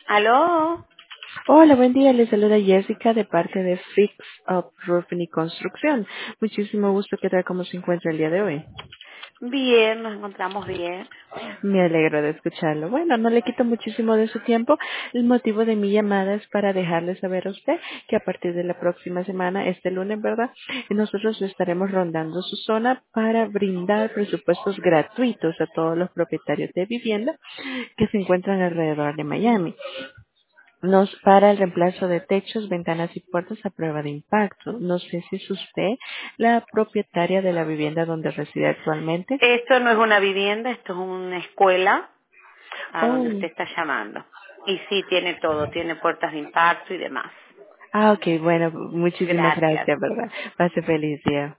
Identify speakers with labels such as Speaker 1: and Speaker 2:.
Speaker 1: ¿Aló?
Speaker 2: Hola, buen día. Les saluda Jessica de parte de Fix Up Roofing y Construcción. Muchísimo gusto. ¿Qué tal? ¿Cómo se encuentra el día de hoy?
Speaker 1: Bien, nos encontramos bien.
Speaker 2: Me alegro de escucharlo. Bueno, no le quito muchísimo de su tiempo. El motivo de mi llamada es para dejarle saber a usted que a partir de la próxima semana, este lunes, ¿verdad? Nosotros le estaremos rondando su zona para brindar presupuestos gratuitos a todos los propietarios de vivienda que se encuentran alrededor de Miami. Nos para el reemplazo de techos, ventanas y puertas a prueba de impacto. No sé si es usted la propietaria de la vivienda donde reside actualmente.
Speaker 1: Esto no es una vivienda, esto es una escuela a donde
Speaker 2: Oh,
Speaker 1: usted está llamando. Y sí, tiene todo, tiene puertas de impacto y demás.
Speaker 2: ok, bueno, muchísimas
Speaker 1: Gracias.
Speaker 2: gracias, ¿verdad? Pase feliz día.